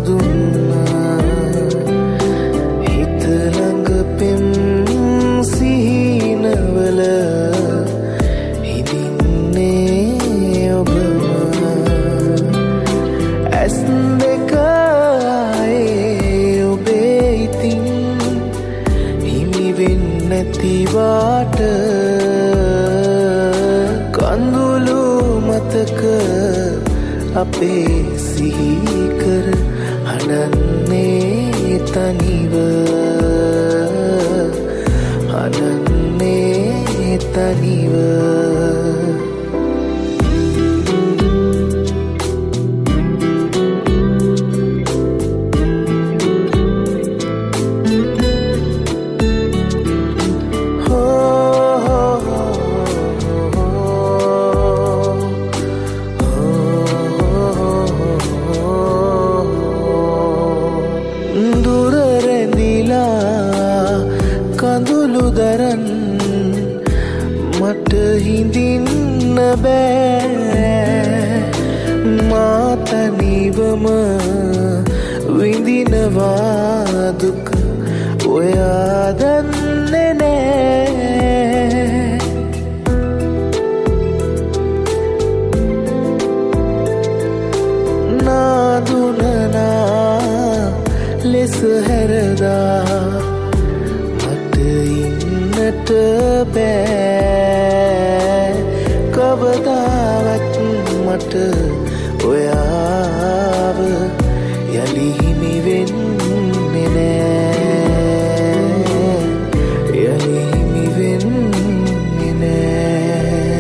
දුන්නා හිත ළඟ පෙම් සිහිනවල හිඳින්නේ ඔබම ඇස් දෙක ආයේ ඔබේ ඉතින් හිමි වෙන්නේ නැතිවට කඳුළු මතක අපේ සිහි කර හඬන්නේ තනිව හඬන්නේ තනිව කඳුළු දරන් මට හිඳින්න බෑ මා තනිවම විඳිනවා දුක ඔයා දන්නේ නෑ නාදුනනා ලෙස හැරදා ඉන්නට බෑ කවදාවත් මට ඔයාව යලි හිමි වෙන්නේ නෑ යලි හිමි වෙන්නේ නෑ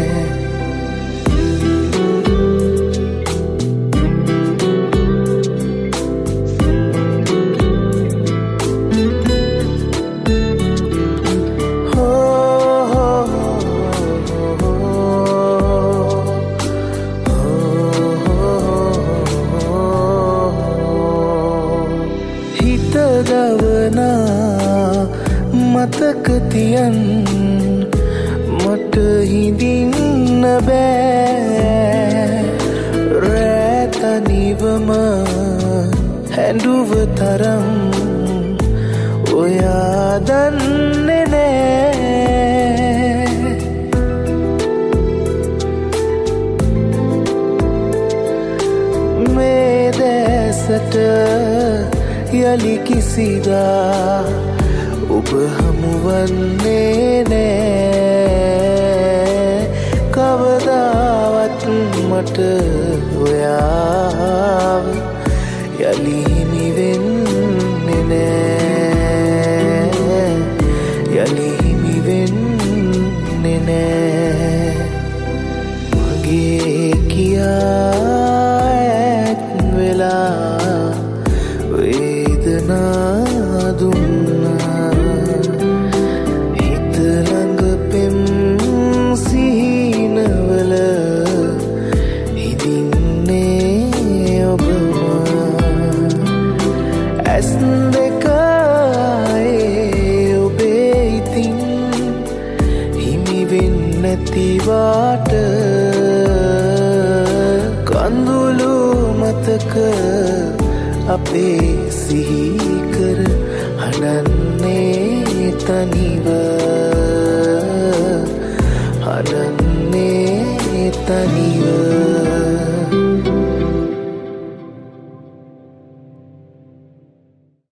දවනා මතක තියන් මට හිඳින්න බෑ රෑ තනිවම හැඬුව තරම් ඔයා දන්නේ නෑ මේ දැසට යලි කිසිදා ඔබ හමුවන්නේ නෑ කවදාවත් මට ඔයාව යලි හිමි වෙන්නේ නෑ යලි හිමි වෙන්නේ නෑ මගේ කියා ඇත් වෙලා වේදනා දුන්නා හිත ළඟ පෙම් සිහිනවල හිඳින්නේ ඔබම ඇස් දෙක ආයේ ඔබේ ඉතින් හිමි වෙන්නේ නැතිවට කඳුළු මතක අපේ සිහි කර හඬන්නේ තනිව හඬන්නේ තනිව